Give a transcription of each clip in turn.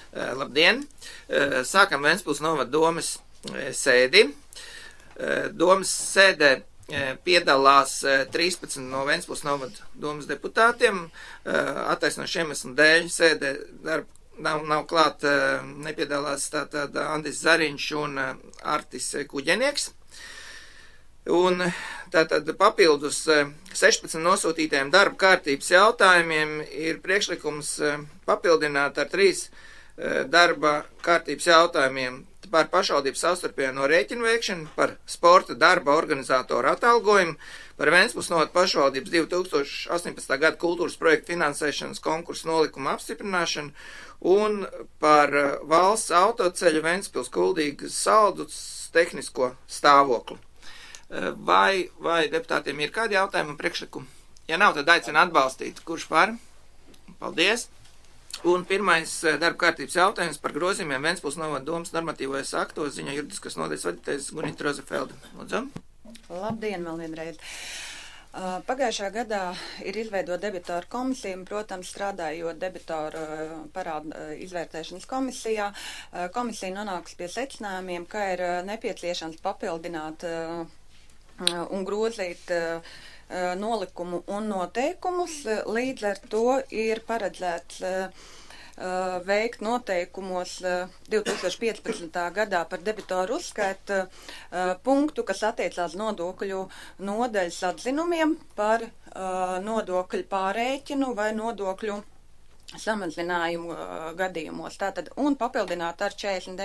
Labdien! Sākam Ventspils novada domes sēdi. Domes sēdē piedalās 13 no Ventspils novada domes deputātiem. Attaisnošu iemeslu dēļ sēdē nav klāt, nepiedalās tātad Andis Zariņš un Artis Kuģenieks. Un tātad papildus 16 nosūtītajiem darba kārtības jautājumiem ir priekšlikums papildināt ar 3 darba kārtības jautājumiem par pašvaldības savstarpējo norēķinu veikšanu, par sporta darba organizātoru atalgojumu, par Ventspils novada pašvaldības 2018. gada kultūras projektu finansēšanas konkursu nolikumu apstiprināšanu un par valsts autoceļu Ventspils Kuldīgas saldus tehnisko stāvokli. Vai deputātiem ir kādi jautājumi un priekšlikumi? Ja nav, tad aicinu atbalstīt. Kurš par? Paldies! Un pirmais darba kārtības jautājums par grozījumiem Ventspils novada domes normatīvajos aktos ziņo juridiskas nodaļas vadītājs Gunita Rozefelda. Lūdzu. Labdien, vēl vienreiz. Pagājušā gadā ir izveidota debitoru komisija, un, protams, strādājot debitoru parādu izvērtēšanas komisijā, komisija nonāks pie secinājumiem, ka ir nepieciešams papildināt un grozīt nolikumu un noteikumus. Līdz ar to ir paredzēts veikt noteikumos 2015. gadā par debitoru uzskaitu punktu, kas attiecās nodokļu nodaļas atzinumiem par nodokļu pārēķinu vai nodokļu samazinājumu gadījumos. Tātad, un papildināt ar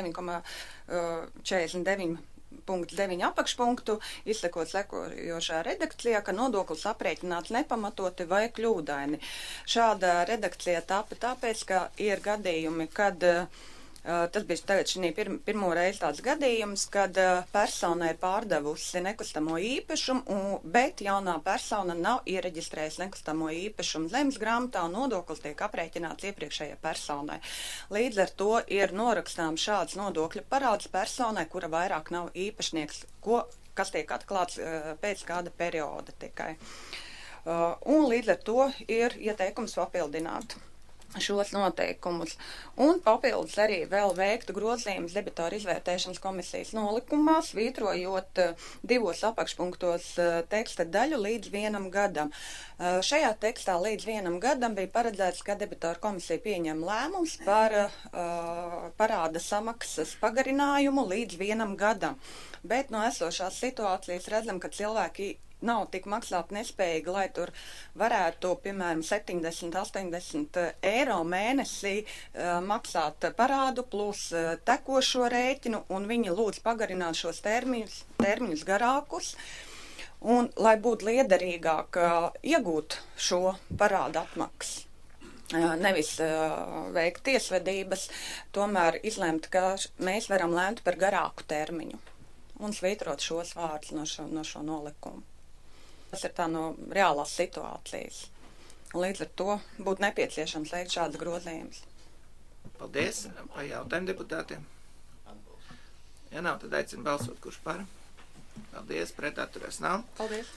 49.9 apakšpunktu, izsakot sekojošā redakcijā, ka nodoklis aprēķināts nepamatoti vai kļūdaini. Šāda redakcija tapa tāpēc, ka ir gadījumi, kad tas bija tagad šī pirmo reizi tāds gadījums, kad persona ir pārdevusi nekustamo īpašumu, bet jaunā persona nav iereģistrējusi nekustamo īpašumu zemes grāmatā, un nodoklis tiek aprēķināts iepriekšējai personai. Līdz ar to ir norakstām šāds nodokļu parāds personai, kura vairāk nav īpašnieks, kas tiek atklāts pēc kāda perioda tikai. Un līdz ar to ir ieteikums papildināt šos noteikumus. Un papildus arī vēl veiktu grozījumus debitoru izvērtēšanas komisijas nolikumā, svītrojot 2 apakšpunktos teksta daļu līdz 1 gadam. Šajā tekstā līdz 1 gadam bija paredzēts, ka debitoru komisija pieņem lēmums par parāda samaksas pagarinājumu līdz 1 gadam. Bet no esošās situācijas redzam, ka cilvēki nav tik maksāt nespējīgi, lai tur varētu, piemēram, 70-80 eiro mēnesī maksāt parādu plus tekošo rēķinu, un viņi lūdz pagarināt šos termiņus garākus, un lai būtu liederīgāk iegūt šo parādu atmaksu. Nevis veikt tiesvedības, tomēr izlemt, ka mēs varam lēmt par garāku termiņu un svītrot šos vārdus no šo nolikumu. Tas ir tā no reālās situācijas. Līdz ar to būtu nepieciešams veikt šādas grozījumus. Paldies. Vai jautājumu deputātiem? Ja nav, tad aicinu balsot, kurš par. Paldies. Pret atturēs nav. Paldies.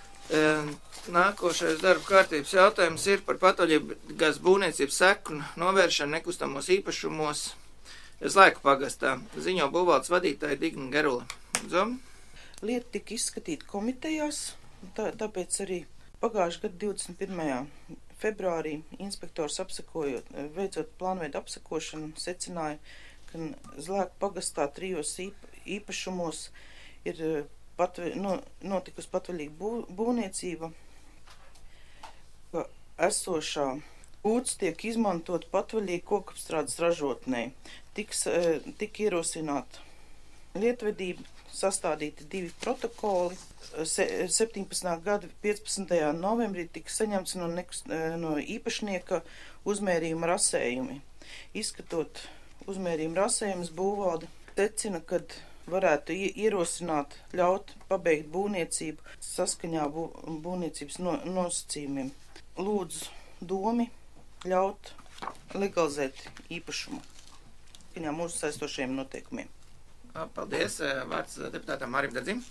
Nākošais darba kārtības jautājums ir par patvaļīgas būvniecības seku novēršanu nekustamos īpašumos Zlaiku pagastā. Ziņo būvvaldes vadītāja Digna Gerula. Lieta tika izskatīta komitejās. Tāpēc arī pagājušā gada 21. februārī inspektors veicot plānveidu apsakošanu, secināja, ka Zlaiku pagastā 3 īpašumos ir notikusi patvaļīga būvniecība, ka esošā ūdens tiek izmantot patvaļīgi kokapstrādes ražotnē. Tika ierosināta lietvedība, sastādīti 2 protokoli. 17. gada 15. novembrī tika saņemts no īpašnieka uzmērījuma rasējumi. Izskatot uzmērījuma rasējumus, būvvalde secina, kad varētu ierosināt ļaut pabeigt būvniecību saskaņā būvniecības nosacījumiem. Lūdzu domi ļaut legalizēt īpašumu saskaņā mūsu saistošajiem noteikumiem. Paldies. Vārds deputātam Mārim Dedzim.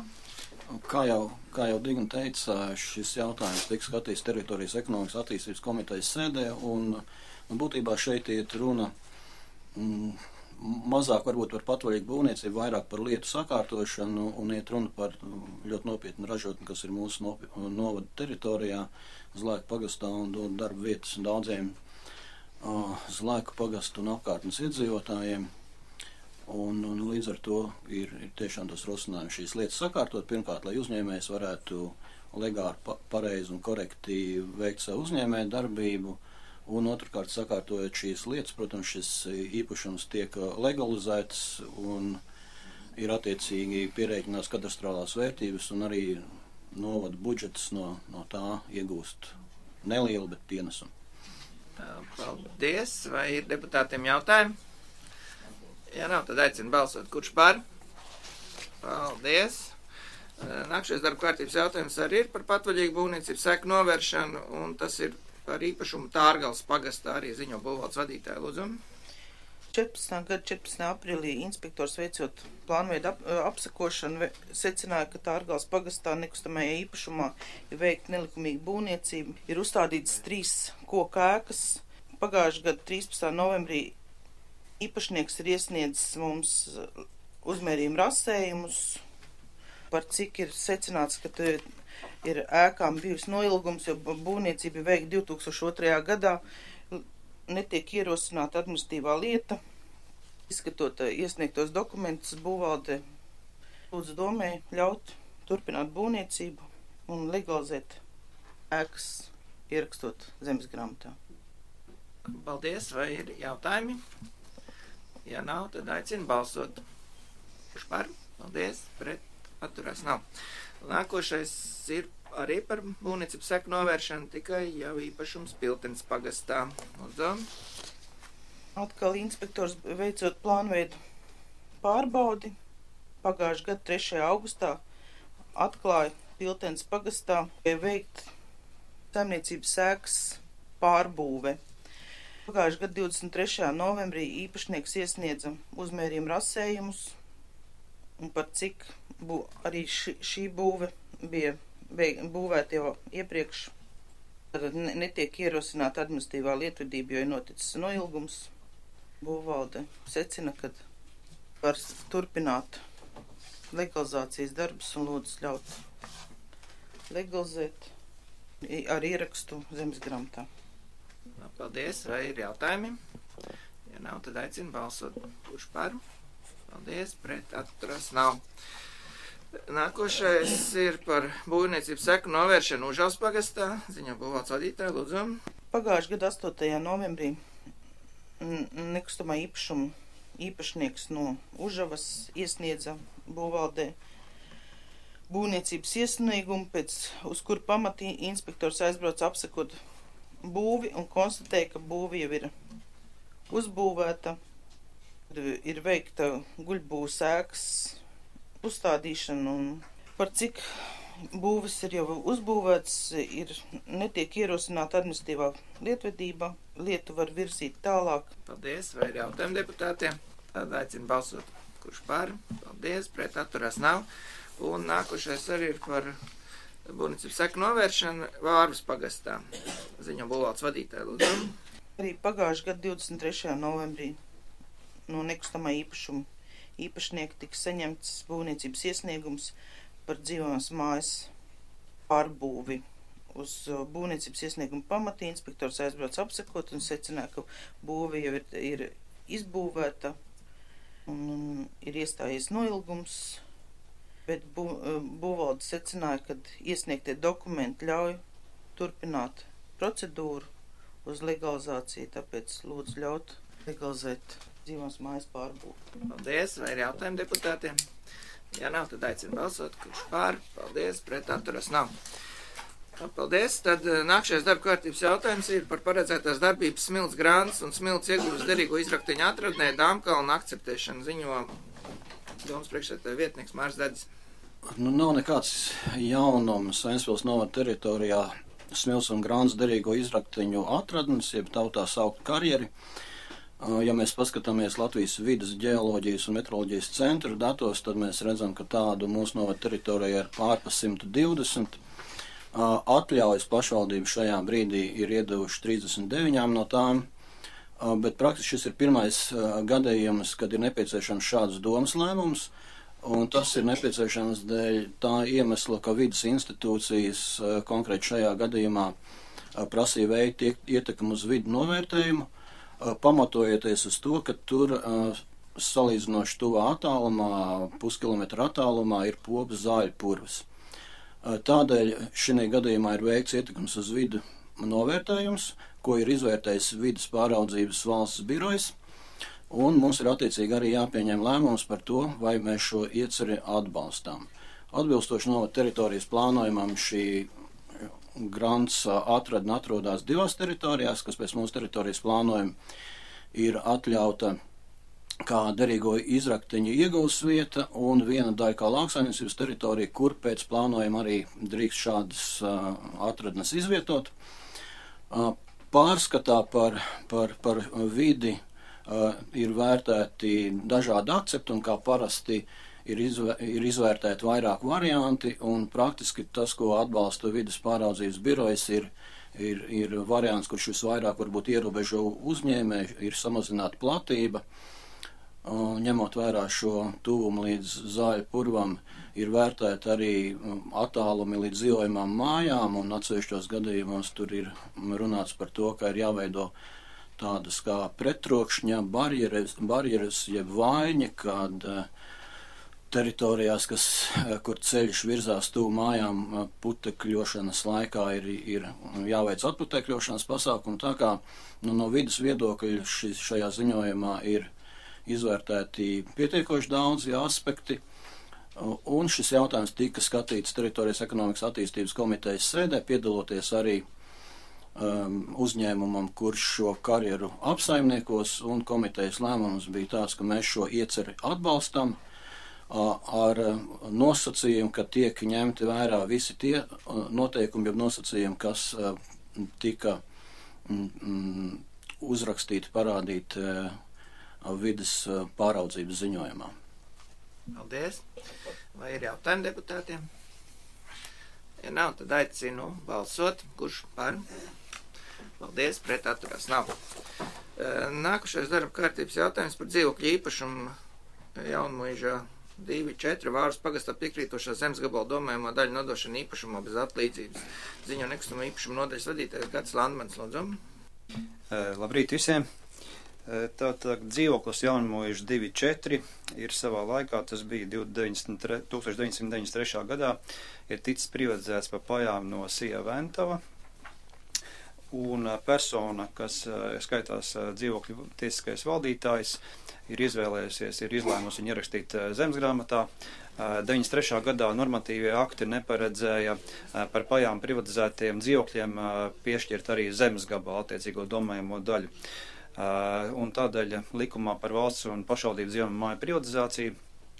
Kā jau Digna teica, šis jautājums tiks skatīts teritorijas ekonomikas attīstības komitejas sēdē, un būtībā šeit iet runa mazāk varbūt par patvaļīgu būvniecību, vairāk par lietu sakārtošanu un iet runa par ļoti nopietnu ražotni, kas ir mūsu novada teritorijā, Zlēku pagastā un dod darba vietas daudziem Zlēku pagastu un apkārtnes iedzīvotājiem. Un līdz ar to ir tiešām tas rosinājums šīs lietas sakārtot. Pirmkārt, lai uzņēmējs varētu legāli, pareizi un korekti veikt savu uzņēmēju darbību. Un otrkārt, sakārtojot šīs lietas, protams, šis īpašums tiek legalizēts un ir attiecīgi pierēķinās kadastrālās vērtības un arī novada budžets no tā iegūst nelielu, bet pienesumu. Paldies. Vai ir deputātiem jautājumi? Ja nav, tad aicinu balsot. Kurš par? Paldies. Nākšais darba kārtības jautājums arī ir par patvaļīgu būvniecību seku novēršanu, un tas ir par īpašumu Tārgales pagastā, arī ziņo būvvaldes vadītāju, lūdzu. 14. gada 14. aprīlī inspektors veicot plānveidu apsakošanu secināja, ka Tārgales pagastā nekustamajā īpašumā ir veikta nelikumīga būvniecība. Ir uzstādītas 3 koku ēkas. Pagājušā gada 13. novembrī īpašnieks ir iesniedzis mums uzmērījumu rasējumus, par cik ir secināts, ka ir ēkām bijusi noilgums, jo būvniecība veikta 2002. gadā, netiek ierosināta administratīvā lieta. Izskatot iesniegtos dokumentus, būvvalde lūdzu domē ļaut turpināt būvniecību un legalizēt ēkas, ierakstot zemes grāmatā. Paldies. Vai ir jautājumi? Ja nav, tad aicinu balsot. Kurš par? Paldies. Pret? Atturās nav. Nākošais ir arī par būvniecību seku novēršanu, tikai jau īpašums Piltenes pagastā. Lūdzu. Atkal inspektors veicot plānveidu pārbaudi. Pagājušā gada 3. augustā atklāja Piltenes pagastā veikt saimniecības ēkas pārbūve. Pagājušā gada 23. novembrī īpašnieks iesniedza uzmērījumu rasējumus, un par cik arī šī būve bija būvēta jau iepriekš. Tad netiek ierosināta administratīvā lietvedība, jo ir noticis noilgums. Būvvalde secina, ka var turpināt legalizācijas darbus un lūdzu ļaut legalizēt ar ierakstu zemes grāmatā. Paldies. Vai ir jautājumi? Ja nav, tad aicinu balsot. Kurš par? Paldies. Pret? Atturās nav. Nākošais ir par būvniecības seku novēršanu Užavas pagastā. Ziņo būvvaldes vadītāju, lūdzu. Pagājušā gada 8. novembrī nekustamā īpašuma īpašnieks no Užavas iesniedza būvvaldē būvniecības iesniegumu, uz kuru pamatī inspektors aizbrauc apsakot būvi un konstatēja, ka būvi jau ir uzbūvēta, ir veikta guļbūves ēkas uzstādīšana, un par cik būvis ir jau uzbūvēts, netiek ierosināta administratīvā lietvedība, lietu var virzīt tālāk. Paldies. Vai ir jautājumi deputātiem? Tad aicinu balsot. Kurš par? Paldies. Pret? Atturās nav. Un nākošais arī ir par būvniecības seku novēršanu Vārvas pagastā. Ziņo būvvaldes vadītāju, lūdzu. Arī pagājušā gada 23. novembrī no nekustamā īpašuma īpašnieka tika saņemts būvniecības iesniegums par dzīvojamās mājas pārbūvi. Uz būvniecības iesniegumu pamatī inspektors aizbrauc apsakot un secināja, ka būve jau ir izbūvēta un ir iestājies noilgums, bet būvvalde secināja, ka iesniegtie dokumenti ļauj turpināt procedūru uz legalizāciju, tāpēc lūdzu ļaut legalizēt dzīvojamās mājas pārbūvi. Paldies. Vai ir jautājumi deputātiem? Ja nav, tad aicinu balsot. Kurš pār? Paldies. Pret? Atturas nav. Paldies. Tad nākšais darba kārtības jautājums ir par paredzētās darbības smilts grāns un smilts ieguves derīgo izrakteņu atradnē Dāmkalna akceptēšanu. Ziņo domas priekšsēdētāja vietnieks Mārs Dadis. Nav nekāds jaunums Ventspils novada teritorijā smilts un grāns derīgo izrakteņu atradnes, jeb tautā saukt karjeri. Ja mēs paskatāmies Latvijas vides, ģeoloģijas un meteoroloģijas centra datos, tad mēs redzam, ka tādu mūsu novada teritorijā ir pārpa 120. Atļaujas pašvaldību šajā brīdī ir iedevuši 39 no tām. Bet praktiski šis ir pirmais gadījums, kad ir nepieciešams šāds domas lēmums, un tas ir nepieciešams dēļ tā iemesla, ka vidas institūcijas konkrēti šajā gadījumā prasīja veikt ietekmi uz vidu novērtējumu, pamatojoties uz to, ka tur salīdzinoši tuvā attālumā, puskilometra attālumā ir popas zāļu purvas. Tādēļ šī gadījumā ir veikts ietekmes uz vidu novērtējums, ko ir izvērtējis vidas pāraudzības valsts birojs, un mums ir attiecīgi arī jāpieņem lēmums par to, vai mēs šo ieceri atbalstām. Atbilstoši novada teritorijas plānojumam šī grants atradne atrodas 2 teritorijās, kas pēc mūsu teritorijas plānojuma ir atļauta kā derīgo izrakteņu iegūs vieta un viena daļa kā lauksaimniecības teritorija, kur pēc plānojuma arī drīkst šādas atradnes izvietot. Pārskatā par vidi ir vērtēti dažādi akcepti un kā parasti ir izvērtēti vairāk varianti, un praktiski tas, ko atbalsta vidas pāraudzības birojas, ir variants, kurš visvairāk varbūt ierobežo uzņēmēju, ir samazināta platība. Ņemot vērā šo tuvumu līdz zāļu purvam, ir vērtēti arī attālumi līdz dzīvojamām mājām, un atsevišķos gadījumos tur ir runāts par to, ka ir jāveido tādas kā pretrokšņa barjeras jeb vaiņi, kad teritorijās, kur ceļš virzās tuvu mājām, putekļošanas laikā ir jāveic atputekļošanas pasākumi, tā kā no vidas viedokļa šajā ziņojumā ir izvērtēti pietiekoši daudzi aspekti, un šis jautājums tika skatīts Teritorijas ekonomikas attīstības komitejas sēdē, piedaloties arī uzņēmumam, kurš šo karjeru apsaimniekos, un komitejas lēmums bija tāds, ka mēs šo ieceri atbalstam ar nosacījumu, ka tiek ņemti vērā visi tie noteikumi, jeb nosacījumi, kas tika uzrakstīti, parādīti vidas pāraudzības ziņojumā. Paldies. Vai ir jautājumi deputātiem? Ja nav, tad aicinu balsot. Kurš par? Paldies, pret atturās nav. Nākušais darba kārtības jautājums par dzīvokļu īpašumu Jaunmuižā 2-4 Vāras pagastā piekrītošā zemes gabala domājumā daļu nodošana īpašumā bez atlīdzības. Ziņo nekustamo īpašumu nodaļas vadītājs Gatis Landmans, lūdzu. Labrīt visiem! Tātad dzīvoklis Jaunmuiža 2-4 ir savā laikā, tas bija 1993. gadā, ir ticis privatizēts pa pajām no Sija Ventava, un persona, kas skaitās dzīvokļu tiesiskais valdītājs, ir izlēmusi viņu ierakstīt zemesgrāmatā. 93. gadā normatīvie akti neparedzēja par pajām privatizētiem dzīvokļiem piešķirt arī zemes gabalu attiecīgo domājamo daļu. Un tādēļ likumā par valsts un pašvaldību dzīvojamo māju privatizāciju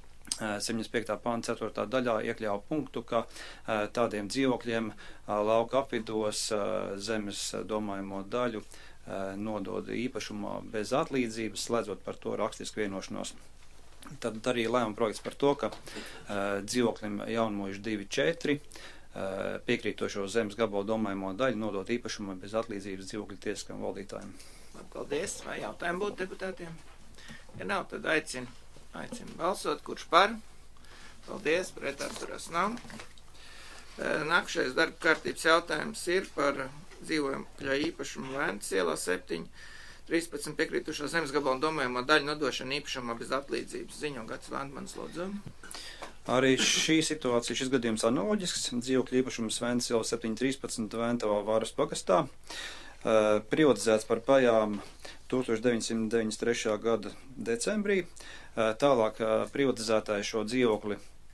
75. pānta 4. daļā iekļāva punktu, ka tādiem dzīvokļiem lauka apvidos zemes domājamo daļu nodod īpašumā bez atlīdzības, slēdzot par to rakstisku vienošanos. Tad arī lēmuma projekts par to, ka dzīvoklim Jaunmuiža 2-4 piekrītošo zemes gabalu domājamo daļu nodot īpašumā bez atlīdzības dzīvokļu tiesiskam valdītājiem. Paldies. Vai jautājumi būtu deputātiem? Ja nav, tad aicinu balsot. Kurš par? Paldies. Pret atturās nav. Nākušais darba kārtības jautājums ir par dzīvojamā īpašumu Vēncas ielā 7, 13 piekrītošo zemes gabalu domājamo daļu nodošana īpašumā bez atlīdzības. Ziņo Gatis Landmans, lūdzu. Arī šī situācija, šis gadījums analoģisks. Dzīvokļu īpašums Vēncas ielā 7-13 Ventavā Vāras pagastā. Privatizēts par pajām 1993. gada decembrī. Tālāk privatizētāji šo dzīvokli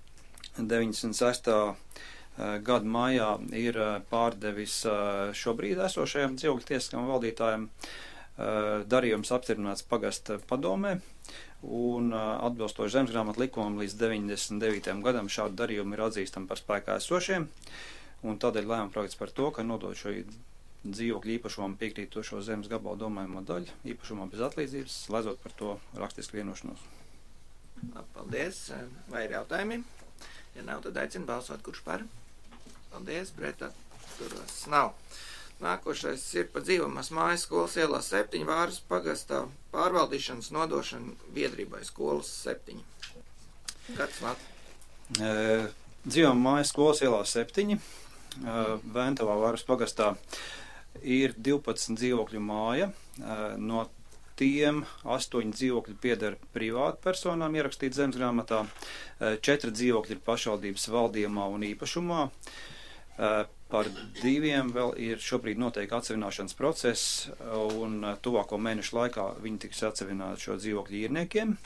96. gada maijā ir pārdevis šobrīd esošajam dzīvokļu tiesiskam valdītājam. Darījums apstiprināts pagasta padomē, un atbilstoši zemesgrāmatu likumam līdz 99. gadam šādu darījumu ir atzīstami par spēkā esošiem, un tādēļ lēmuma projekts par to, ka nodot šo dzīvokļu īpašumam piekrītošo zemes gabalu domājamo daļu īpašumā bez atlīdzības, slēdzot par to rakstisku vienošanos. Paldies. Vai ir jautājumi? Ja nav, tad aicinu balsot. Kurš par? Paldies. Pret atturās nav. Nākošais ir par dzīvamās mājas skolas ielā 7 Vāras pagastā pārvaldīšanas nodošana biedrībai skolas 7. Gads Lat. Dzīvamā mājas skolas ielā 7 Ventavā Vāras pagastā ir 12 dzīvokļu māja. No tiem 8 dzīvokļi pieder privātu personām ierakstīt zemesgrāmatā, 4 dzīvokļi ir pašvaldības valdījumā un īpašumā. Par 2 vēl ir šobrīd noteikti atsevināšanas process, un tuvāko mēnešu laikā viņi tiks atsevināti šo dzīvokļu īrniekiem.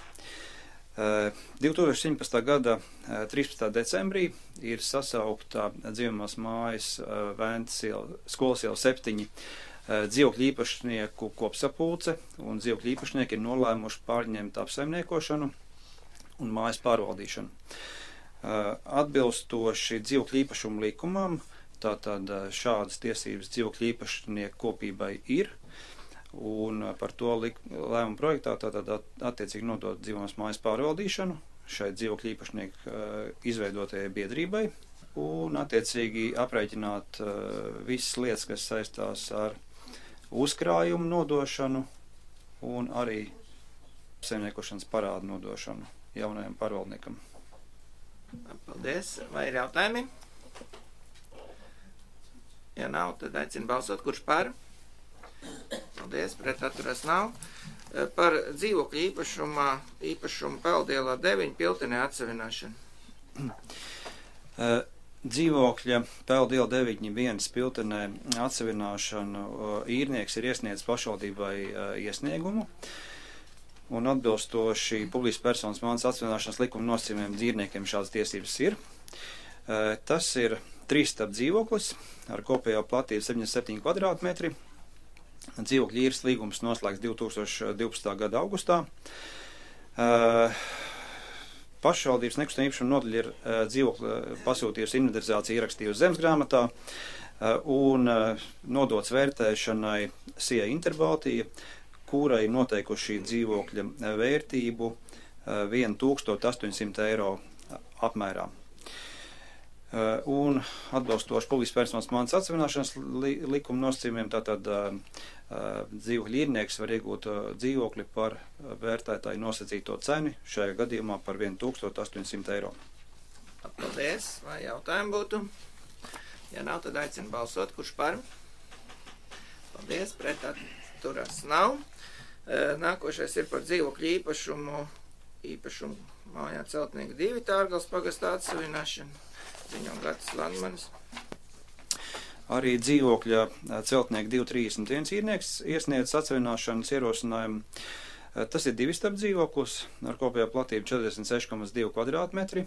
2017. gada 13. decembrī ir sasaukta dzīvamās mājas skolas iela 7 dzīvokļu īpašnieku kopsapulce, un dzīvokļu īpašnieki ir nolēmuši pārņemt apsaimniekošanu un mājas pārvaldīšanu. Atbilstoši dzīvokļu īpašumu likumam, tātad šādas tiesības dzīvokļu īpašnieku kopībai ir, un par to lēmumu projektā tātad attiecīgi nodot dzīvamās mājas pārvaldīšanu šai dzīvokļu īpašnieku izveidotajai biedrībai, un attiecīgi aprēķināt visas lietas, kas saistās ar uzkrājumu nodošanu un arī apsaimniekošanas parādu nodošanu jaunajam pārvaldniekam. Paldies. Vai ir jautājumi? Ja nav, tad aicinu balsot, kurš par. Paldies, pret atturas nav. Par dzīvokļu īpašumu peldielā 9 Piltenē atsevināšanu. Dzīvokļa peldiela 9.1 Piltenē atsevināšanu īrnieks ir iesniedzis pašvaldībai iesniegumu, un atbilstoši publiskas personas mantas atsevināšanas likuma nosacījumiem dzīvniekiem šādas tiesības ir. Tas ir 3-stāvu dzīvoklis ar kopējo platību 77 kvadrātmetri. Dzīvokļu īres līgums noslēgts 2012. gada augustā. Pašvaldības nekustamā īpašuma nodaļa ir dzīvokli pasūtījusi inventarizāciju ierakstījusi zemesgrāmatā un nodots vērtēšanai SIA Interbaltija, kurai noteikuši šī dzīvokļa vērtību 1800 eiro apmērā. Un atbilstoši publiskas personas mantas atsevināšanas likuma nosacījumiem, tātad dzīvokļu īrnieks var iegūt dzīvokli par vērtētāju nosacīto cenu, šajā gadījumā par 1800 eiro. Paldies. Vai jautājumi būtu? Ja nav, tad aicinu balsot, kurš par. Paldies, pret atturas nav. Nākošais ir par dzīvokļu īpašumu mājā Celtnieku 2 Tārgales pagastā atsevināšanu. Ziņo Gatis Landmanis. Arī dzīvokļa Celtnieku 231 īrnieks iesniedz atsevināšanas ierosinājumu. Tas ir 2-stāvu dzīvoklis ar kopējo platību 46,2 kvadrātmetri.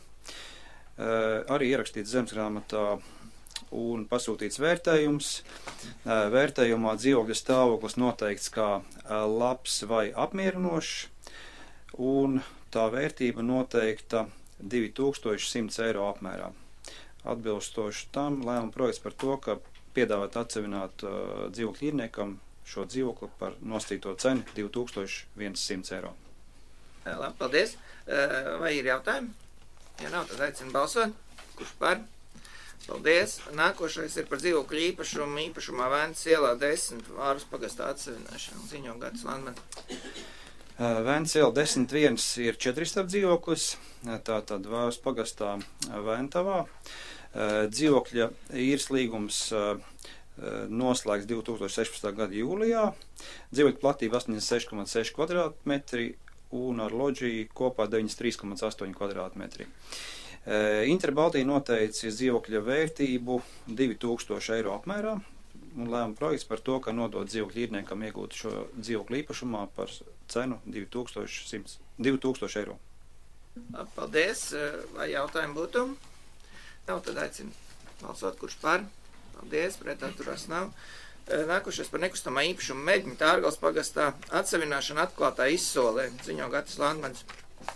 Arī ierakstīts zemesgrāmatā un pasūtīts vērtējums. Vērtējumā dzīvokļa stāvoklis noteikts kā labs vai apmierinošs, un tā vērtība noteikta 2100 eiro apmērā. Atbilstoši tam lēmuma projekts par to, ka piedāvāt atsevināt dzīvokļu īrniekam šo dzīvokli par nosacīto cenu 2100 eiro. Labi, paldies. Vai ir jautājumi? Ja nav, tad aicinu balsot. Kurš par? Paldies. Nākošais ir par dzīvokļu īpašumā Vēncas ielā 10 Vāras pagastā atsevināšanu. Ziņo Gatis Landmanis. Vēncas iela 10.1 ir 4-stāvu dzīvoklis, tātad Vāras pagastā Ventavā. Dzīvokļa īres līgums noslēgts 2016. gada jūlijā. Dzīvokļa platība 86,6 kvadrātmetri un ar loģiju kopā 93,8 kvadrātmetri. Interbaltija noteicis dzīvokļa vērtību 2000 eiro apmērā, un lēmuma projekts par to, ka nodot dzīvokļu īrniekam iegūt šo dzīvokļu īpašumā par cenu 2000 eiro. Paldies. Vai jautājumi būtu? Nav, tad aicinu balsot, kurš par. Paldies, pret atturas nav. Nākošais par nekustamā īpašumu Meģņu Tārgales pagastā atsevināšana atklātā izsolē. Ziņo Gatis Landmanis.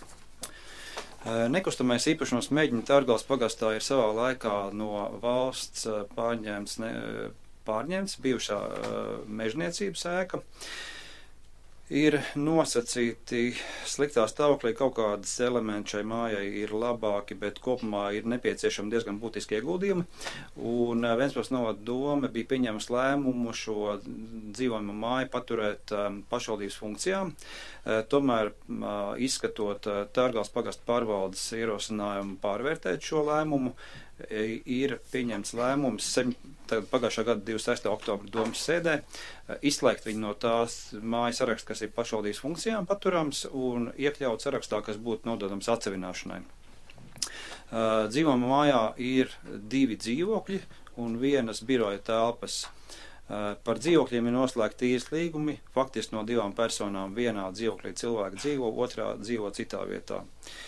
Nekustamais īpašums Meģņu Tārgales pagastā ir savā laikā no valsts pārņemts bijušā mežniecības ēka. Ir nosacīti sliktā stāvoklī, kaut kādas elementi šai mājai ir labāki, bet kopumā ir nepieciešami diezgan būtiski ieguldījumi. Un Ventspils novada doma bija pieņēmusi lēmumu šo dzīvojamo māju paturēt pašvaldības funkcijām. Tomēr, izskatot Tārgales pagasta pārvaldes ierosinājumu pārvērtēt šo lēmumu, ir pieņemts lēmums pagājušā gada 26. oktobra domas sēdē izslēgt viņu no tās mājas saraksta, kas ir pašvaldības funkcijām paturams, un iekļaut sarakstā, kas būtu nododams atsevināšanai. Dzīvojamā mājā ir 2 dzīvokļi un 1 biroja telpas. Par dzīvokļiem ir noslēgti īres līgumi, faktiski no 2 personām vienā dzīvoklī cilvēki dzīvo, otrā dzīvo citā vietā.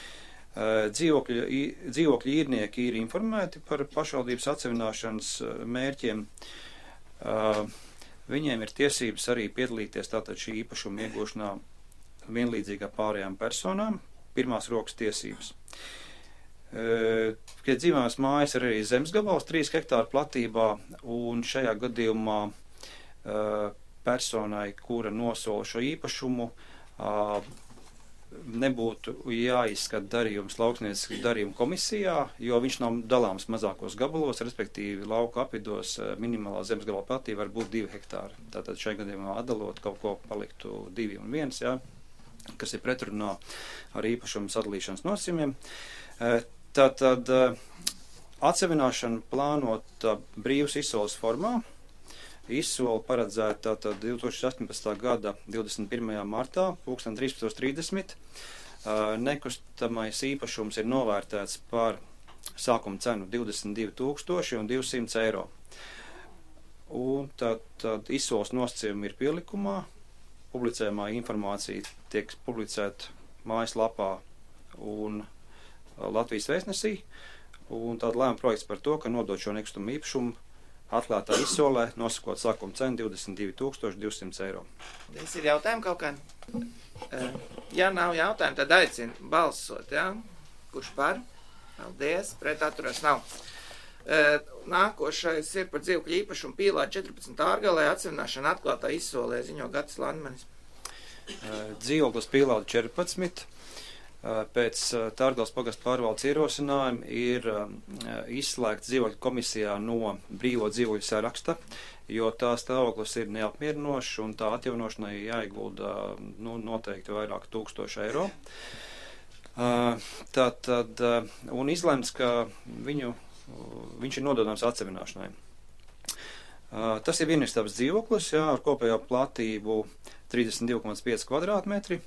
Dzīvokļu īrnieki ir informēti par pašvaldības atsevināšanas mērķiem. Viņiem ir tiesības arī piedalīties tātad šī īpašuma iegūšanā vienlīdzīgā pārējām personām, pirmās rokas tiesības. Kad dzīvojamās mājas ir arī zemes gabals 3 hektāru platībā, un šajā gadījumā personai, kura nosola šo īpašumu, nebūtu jāizskata darījums lauksnieciskas darījuma komisijā, jo viņš nav dalāms mazākos gabalos, respektīvi lauku apvidos minimālā zemes gabala platība var būt 2 hektāri. Tātad šajā gadījumā atdalot kaut ko paliktu 2 un 1, jā, kas ir pretrunā ar īpašumu sadalīšanas nosacījumiem. Tātad atsevināšana plānota brīvas izsoles formā. Izsole paredzēta 2018. gada 21. martā, 13:30. Nekustamais īpašums ir novērtēts par sākuma cenu 22 200 eiro. Un tad izsoles nosacījumi ir pielikumā. Publicējumā informācija tiek publicēta mājaslapā un Latvijas vēstnesī. Un tāda lēma projekts par to, ka nodot šo nekustamo īpašumu atklātā izsolē, nosakot sākuma cenu 22 200 eiro. Tas ir jautājumi kaut kā? Ja nav jautājumu, tad aicinu balsot, jā? Kurš par? Paldies, pret atturās nav. Nākošais ir par dzīvokļu īpašumu Pīlā 14 Ārgalē atsevināšana atklātā izsolē, ziņo Gatis Landmanis. Dzīvoklis Pīlā 14. Pēc Tārgales pagasta pārvaldes ierosinājuma ir izslēgts dzīvokļu komisijā no brīvo dzīvokļu saraksta, jo tā stāvoklis ir neapmierinošs un tā atjaunošanai jāiegulda noteikti vairāk 1000 eiro. Tātad, un izlemts, ka viņš ir nododams atsevināšanai. Tas ir vienistabas dzīvoklis, jā, ar kopējo platību 32,5 kvadrātmetri.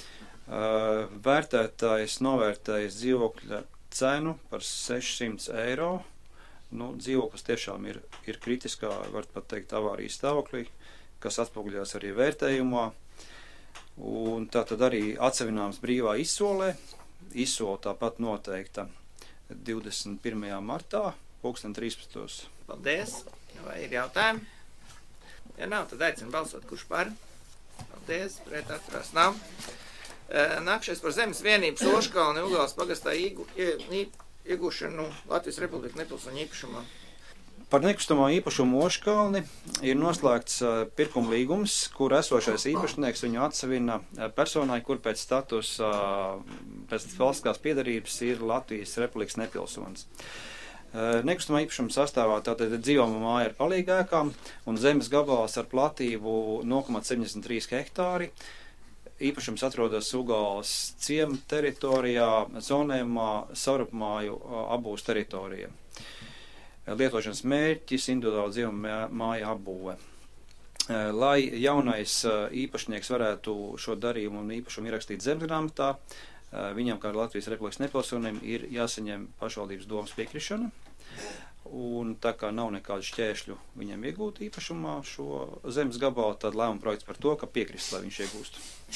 Vērtētājs novērtējis dzīvokļa cenu par 600 eiro. Dzīvoklis tiešām ir kritiskā, var pat teikt, avārijas stāvoklī, kas atspoguļās arī vērtējumā. Un tātad arī atsevināms brīvā izsolē. Izsole tāpat noteikta 21. martā, 13:13. Paldies. Vai ir jautājumi? Ja nav, tad aicinu balsot, kurš par. Paldies, pret atturās nav. Nākšais par zemes vienības Oškalni Ugāles pagastā iegūšanu Latvijas Republika nepilsoņu īpašumā. Par nekustamo īpašumu Oškalni ir noslēgts pirkuma līgums, kur esošais īpašnieks viņu atsevina personai, kur pēc statusa, pēc valstiskās piedarības ir Latvijas Republikas nepilsonis. Nekustamā īpašuma sastāvā tātad dzīvojamā māja ar palīgēkām un zemes gabals ar platību 0,73 hektāri. Īpašums atrodas Ugāles ciema teritorijā, zonējumā, savrupmāju apbūves teritorijā. Lietošanas mērķis individuāla dzīvojamā māja apbūve. Lai jaunais īpašnieks varētu šo darījumu un īpašumu ierakstīt zemesgrāmatā, viņam, kā Latvijas Republikas nepilsonim, ir jāsaņem pašvaldības domas piekrišana. Un tā kā nav nekādu šķēršļu viņam iegūt īpašumā šo zemes gabalu, tad lēmuma projekts par to, ka piekrist, lai viņš iegūst.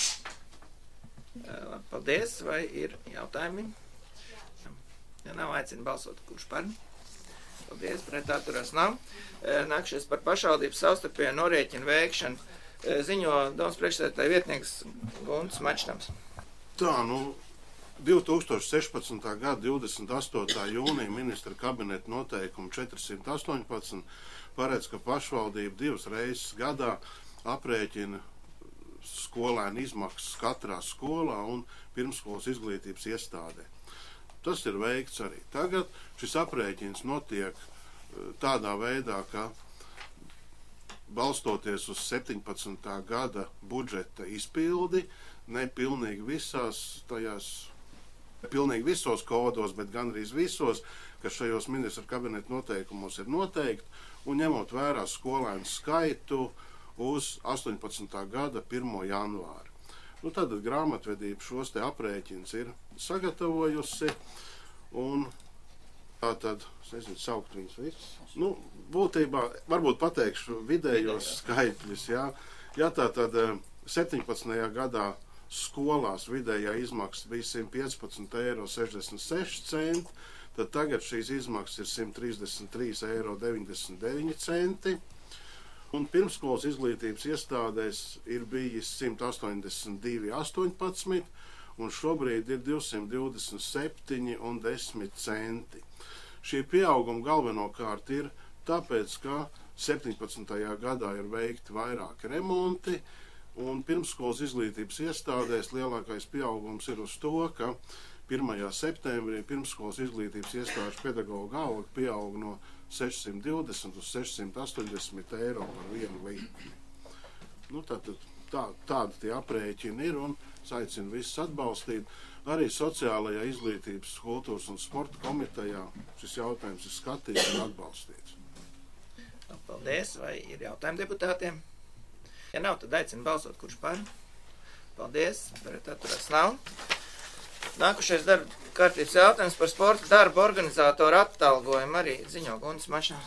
Paldies, vai ir jautājumi? Ja nav, aicinu balsot, kurš par. Paldies, pret atturās nav. Nākšies par pašvaldības savstarpējo norēķinu veikšanu. Ziņo domas priekšsēdētāja vietnieks Gunts Mačnams. Tā, 2016. gada 28. jūnija ministra kabineta noteikuma 418 paredz, ka pašvaldība 2 reizes gadā aprēķina skolēnu izmaksas katrā skolā un pirmskolas izglītības iestādē. Tas ir veikts arī. Tagad šis aprēķins notiek tādā veidā, ka balstoties uz 17. gada budžeta izpildi, ne pilnīgi pilnīgi visos kodos, bet gandrīz visos, kas šajos ministra kabineta noteikumos ir noteikti, un ņemot vērā skolēnu skaitu uz 18. gada 1. janvāri. Tātad grāmatvedība šos te aprēķins ir sagatavojusi, un tātad, es nezinu, saukt viņus visus. Būtībā, varbūt pateikšu vidējos skaitļus, jā. Ja tātad 17. gadā skolās vidējā izmaksa bija 115,66 €, tad tagad šīs izmaksas ir 133,99 €, un pirmskolas izglītības iestādēs ir bijis 182,18, un šobrīd ir 227,10 €. Šie pieaugumi galvenokārt ir tāpēc, ka 17. gadā ir veikti vairāki remonti, un pirmskolas izglītības iestādēs lielākais pieaugums ir uz to, ka 1. septembrī pirmskolas izglītības iestāžu pedagoģa alga pieaug no 620 uz 680 € par vienu līkni. Tādi tie aprēķini ir, un es aicinu visus atbalstīt. Arī Sociālajā izglītības, kultūras un sporta komitejā šis jautājums ir skatīts un atbalstīts. Paldies. Vai ir jautājumi deputātiem? Ja nav, tad aicinu balsot, kurš par. Paldies. Pret atturās nav. Nākušais darba kārtības jautājums par sporta darba organizātoru atalgojumu arī ziņo Gunts Mašņs.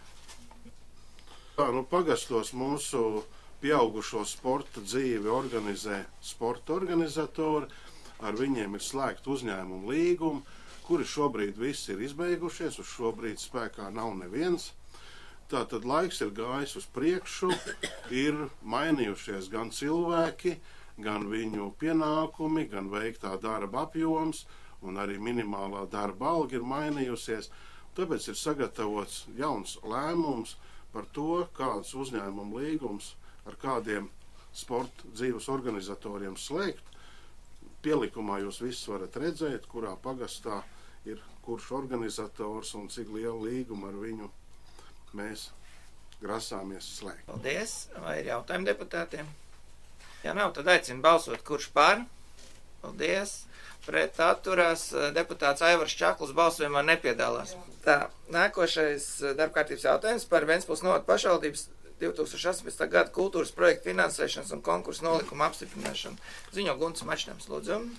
Pagastos mūsu pieaugušo sporta dzīvi organizē sporta organizatori. Ar viņiem ir slēgt uzņēmumu līgumu, kuri šobrīd visi ir izbeigušies, uz šobrīd spēkā nav neviens. Tātad laiks ir gājis uz priekšu, ir mainījušies gan cilvēki, gan viņu pienākumi, gan veiktā darba apjoms, un arī minimālā darba alga ir mainījusies. Tāpēc ir sagatavots jauns lēmums par to, kāds uzņēmumu līgums ar kādiem sporta dzīves organizatoriem slēgt. Pielikumā jūs visus varat redzēt, kurā pagastā ir kurš organizators un cik liela līguma ar viņu mēs grasāmies slēgt. Paldies. Vai ir jautājumi deputātiem? Ja nav, tad aicinu balsot, kurš par. Paldies. Pret atturās deputāts Aivars Čakls balsojumā nepiedalās. Tā, nākošais darbkārtības jautājums par Ventspils novada pašvaldības 2018. gada kultūras projektu finansēšanas un konkursu nolikumu apstiprināšanu. Ziņo Gunts Mačnams, lūdzu.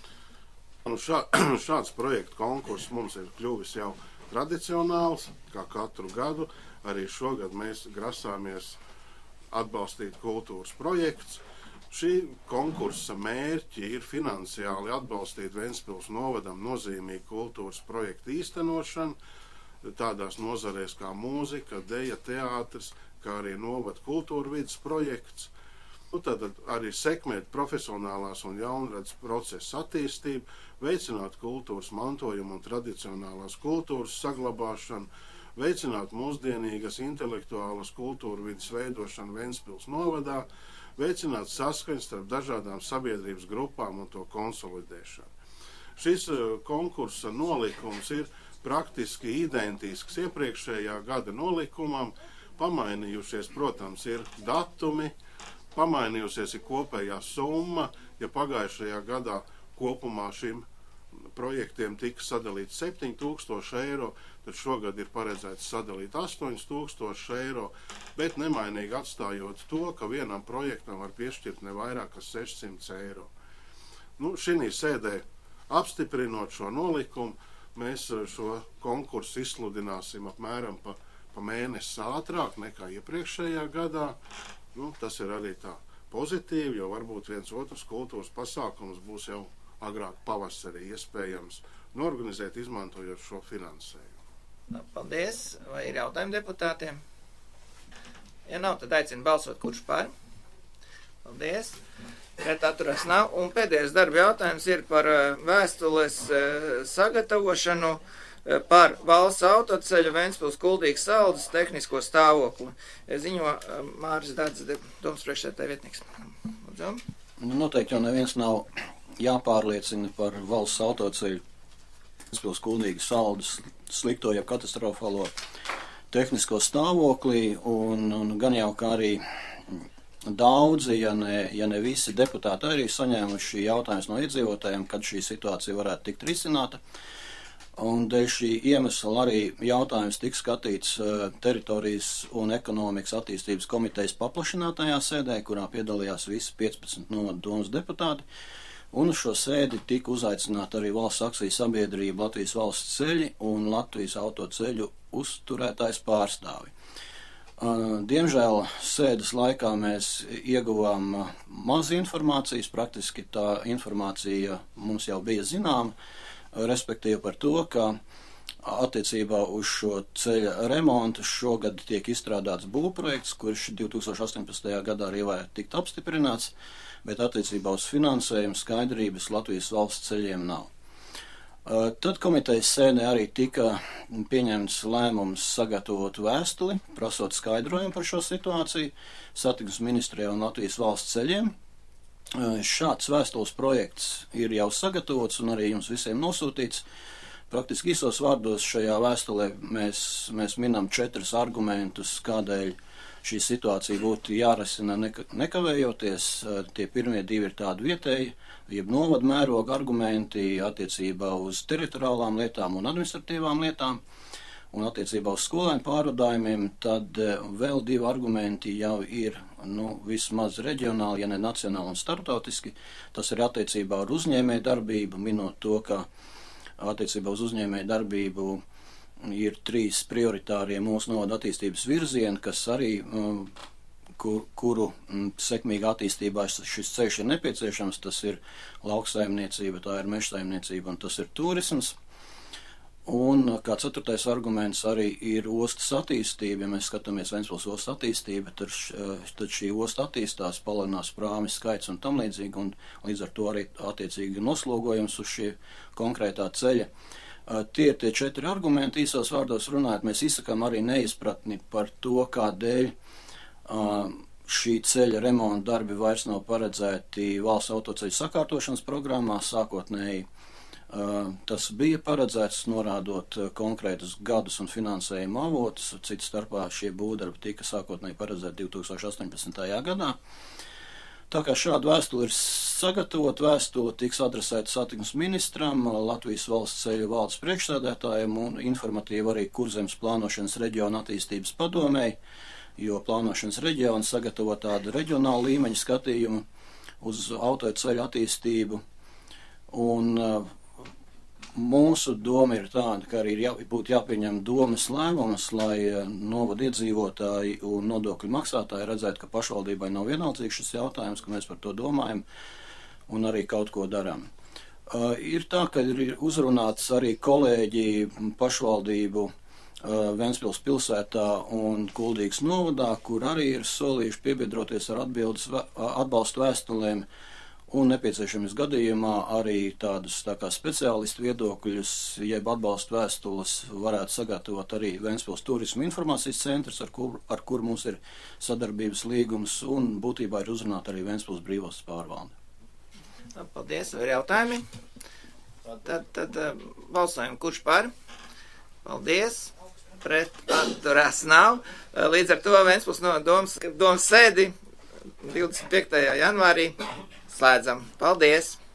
Šāds projektu konkurss mums ir kļuvis jau tradicionāls, kā katru gadu. Arī šogad mēs grasāmies atbalstīt kultūras projekts. Šī konkursa mērķi ir finansiāli atbalstīt Ventspils novadam nozīmīgu kultūras projektu īstenošanu, tādās nozarēs kā mūzika, deja, teātris, kā arī novada kultūra vidas projekts. Tātad arī sekmēt profesionālās un jaunradas procesu attīstību, veicināt kultūras mantojumu un tradicionālās kultūras saglabāšanu, veicināt mūsdienīgas intelektuālas kultūra vidas veidošanu Ventspils novadā, veicināt saskaņu starp dažādām sabiedrības grupām un to konsolidēšanu. Šis konkursa nolikums ir praktiski identisks iepriekšējā gada nolikumam. Pamainījušies, protams, ir datumi, pamainījusies ir kopējā summa. Ja pagājušajā gadā kopumā šim projektiem tika sadalīts 7,000 €, tad šogad ir paredzēts sadalīt 8,000 €, bet nemainīgi atstājot to, ka vienam projektam var piešķirt ne vairāk kā 600 €. Šī sēdē apstiprinot šo nolikumu, mēs šo konkursu izsludināsim apmēram pa mēnesi ātrāk nekā iepriekšējā gadā. Tas ir arī tā pozitīvi, jo varbūt viens otrs kultūras pasākums būs jau agrāk pavasarī iespējams norganizēt, izmantojot šo finansējumu. Paldies. Vai ir jautājumi deputātiem? Ja nav, tad aicinu balsot, kurš par. Paldies. Pret atturās nav. Un pēdējais darba jautājums ir par vēstules sagatavošanu par valsts autoceļu Ventspils Kuldīgas saldas tehnisko stāvokli. Ziņo Māris Dārds, domas priekšsēdētāja vietnieks. Lūdzu. Noteikti jau neviens nav jāpārliecina par valsts autoceļu Ventspils Kuldīgas saldas slikto, ja katastrofālo tehnisko stāvoklī, un gan jau kā arī daudzi, ja ne visi deputāti arī saņēmuši jautājumus no iedzīvotājiem, kad šī situācija varētu tikt risināta. Un dēļ šī iemesla arī jautājums tika skatīts teritorijas un ekonomikas attīstības komitejas paplašinātajā sēdē, kurā piedalījās visi 15 novadu domas deputāti. Un uz šo sēdi tika uzaicināta arī valsts akciju sabiedrība Latvijas valsts ceļi un Latvijas autoceļu uzturētājs pārstāvi. Diemžēl sēdes laikā mēs ieguvām maz informācijas, praktiski tā informācija mums jau bija zināma, respektīvi par to, ka attiecībā uz šo ceļa remontu šogad tiek izstrādāts būvprojekts, kurš 2018. gadā arī varētu tikt apstiprināts, bet attiecībā uz finansējumu skaidrības Latvijas valsts ceļiem nav. Tad komitejas sēdē arī tika pieņemts lēmums sagatavot vēstuli, prasot skaidrojumu par šo situāciju satiksmes ministrijai un Latvijas valsts ceļiem. Šāds vēstules projekts ir jau sagatavots un arī jums visiem nosūtīts. Praktiski īsos vārdos šajā vēstulē mēs minam 4 argumentus, kādēļ šī situācija būtu jārisina nekavējoties. Tie pirmie 2 ir tādi vietēji, jeb novadu mēroga argumenti attiecībā uz teritoriālām lietām un administratīvām lietām, un attiecībā uz skolēnu pārvadājumiem, tad vēl 2 argumenti jau ir vismaz reģionāli, ja ne nacionāli un starptautiski. Tas ir attiecībā ar uzņēmēju darbību, minot to, ka attiecībā uz uzņēmēju darbību ir 3 prioritārie mūsu novadu attīstības virzieni, kas arī, kuru sekmīga attīstībā šis ceļš ir nepieciešams. Tas ir lauksaimniecība, tā ir mežsaimniecība un tas ir turisms. Un kā 4. arguments arī ir ostas attīstība. Ja mēs skatāmies Ventspils ostas attīstību, tad šī osta attīstās, palielinās prāmi skaits un tam līdzīgi, un līdz ar to arī attiecīgi noslogojums uz šī konkrētā ceļa. Tie ir tie 4 argumenti, īsos vārdos runājot, mēs izsakām arī neizpratni par to, kādēļ šī ceļa remonta darbi vairs nav paredzēti valsts autoceļu sakārtošanas programmā. Sākotnēji tas bija paredzēts, norādot konkrētus gadus un finansējumu avotus, citu starpā šie būvdarbi tika sākotnēji paredzēti 2018. gadā. Tā kā šāda vēstule ir sagatavota, vēstule tiks adresēta satiksmes ministram, Latvijas valsts ceļu valdes priekšsēdētājiem un informatīvi arī Kurzemes plānošanas reģiona attīstības padomēji, jo plānošanas reģiona sagatavo tādu reģionālu līmeņu skatījumu uz autoceļu attīstību. Un mūsu doma ir tāda, ka arī būtu jāpieņem domas lēmums, lai novadu iedzīvotāji un nodokļu maksātāji redzētu, ka pašvaldībai nav vienaldzīgs šis jautājums, ka mēs par to domājam un arī kaut ko darām. Ir tā, ka ir uzrunāts arī kolēģi pašvaldību Ventspils pilsētā un Kuldīgas novadā, kur arī ir solījuši piebiedroties ar atbalstu vēstulēm. Un nepieciešams gadījumā arī tādus tā kā speciālistu viedokļus, jeb atbalstu vēstules varētu sagatavot arī Ventspils turisma informācijas centrs, ar kur mums ir sadarbības līgums, un būtībā ir uzrunāta arī Ventspils brīvostas pārvalde. Paldies, vai ir jautājumi? Tad balsojam, kurš par? Paldies. Pret atturās nav. Līdz ar to Ventspils domas sēdi 25. janvārī slēdzam. Paldies!